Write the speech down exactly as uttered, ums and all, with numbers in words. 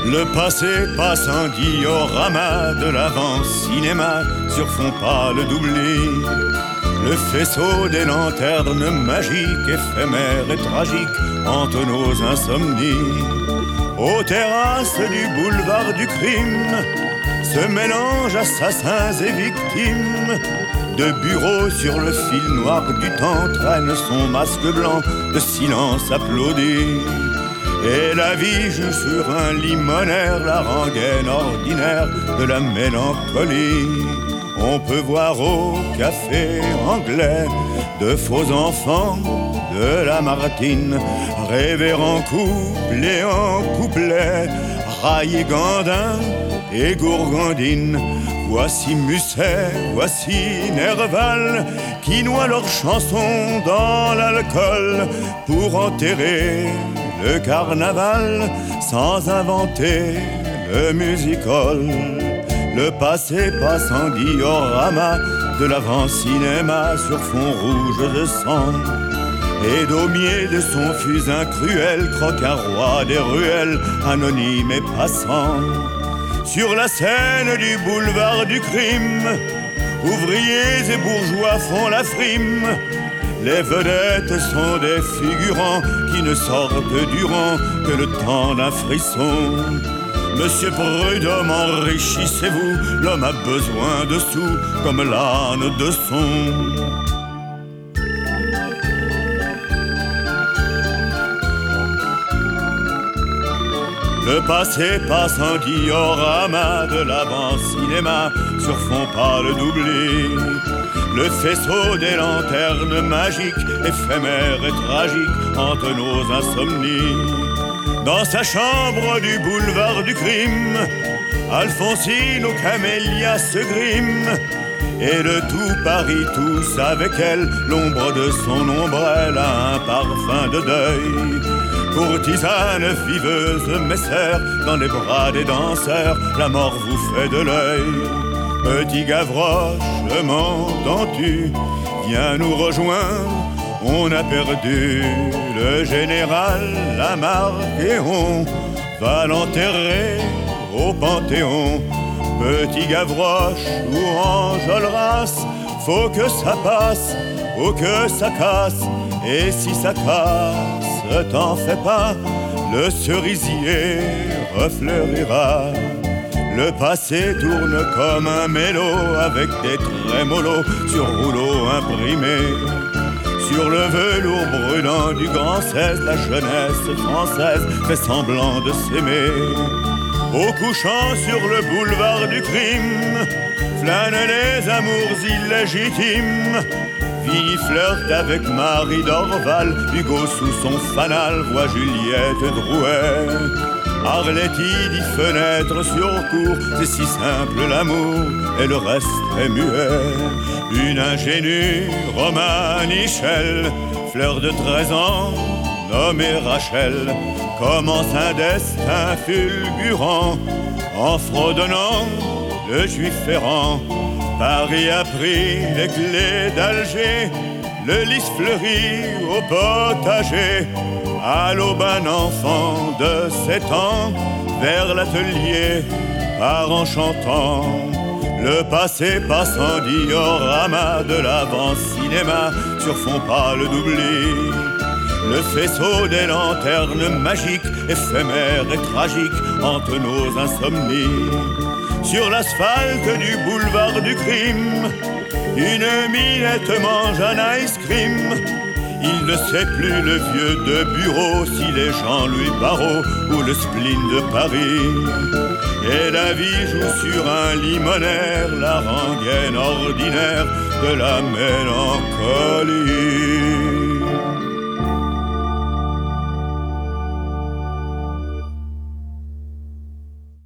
Le passé passe en diorama de l'avant-cinéma sur fond pâle d'oubli. Le faisceau des lanternes magiques, éphémères et tragiques hantent nos insomnies. Aux terrasses du boulevard du crime se mélangent assassins et victimes. De bureau sur le fil noir du temps traîne son masque blanc de silence applaudi. Et la vie joue sur un limonaire la rengaine ordinaire de la mélancolie. On peut voir au café anglais de faux enfants de la Martine rêver en couple et en couplet, railler Gandin et Gourgandine. Voici Musset, voici Nerval qui noient leurs chansons dans l'alcool pour enterrer le carnaval sans inventer le music-hall. Le passé passe en diorama de l'avant-cinéma sur fond rouge de sang. Et Daumier de son fusain cruel croque un roi des ruelles, anonyme et passant. Sur la scène du boulevard du crime, ouvriers et bourgeois font la frime. Les vedettes sont des figurants qui ne sortent du rang que le temps d'un frisson. Monsieur Prud'homme, enrichissez-vous, l'homme a besoin de sous comme l'âne de son. Le passé passe en diorama de l'avant-cinéma sur fond pâle d'oubli. Le faisceau des lanternes magiques, éphémères et tragiques, hante nos insomnies. Dans sa chambre du boulevard du crime, Alphonsine aux camélias se grime. Et de tout Paris tous avec elle, l'ombre de son ombrelle a un parfum de deuil. Courtisane, viveuse, messère, dans les bras des danseurs, la mort vous fait de l'œil. Petit Gavroche, m'entends-tu, viens nous rejoindre, on a perdu le général Lamarque et on va l'enterrer au Panthéon. Petit Gavroche ou Enjolras, faut que ça passe, faut que ça casse, et si ça casse, t'en fais pas, le cerisier refleurira. Le passé tourne comme un mélo avec des trémolos sur rouleau imprimé. Sur le velours brûlant du grand seize, la jeunesse française fait semblant de s'aimer. Au couchant sur le boulevard du crime, flânent les amours illégitimes. Vinnie flirte avec Marie Dorval, Hugo sous son fanal voit Juliette Drouet. Arletty dit fenêtre sur cour, c'est si simple l'amour et le reste est muet. Une ingénue romanichelle, fleur de treize ans, nommée Rachel, commence un destin fulgurant en fredonnant le juif errant. Paris a pris les clés d'Alger, le lys fleuri au potager. À l'aube un enfant de sept ans, vers l'atelier part en chantant. Le passé passe en diorama de l'avant-cinéma sur fond pâle d'oubli. Le faisceau des lanternes magiques, éphémères et tragiques, hante nos insomnies. Sur l'asphalte du boulevard du crime, une minette mange un ice cream. Il ne sait plus le vieux de bureau si les Jean-Louis Barrault ou le spleen de Paris. Et la vie joue sur un limonaire la rengaine ordinaire de la mélancolie.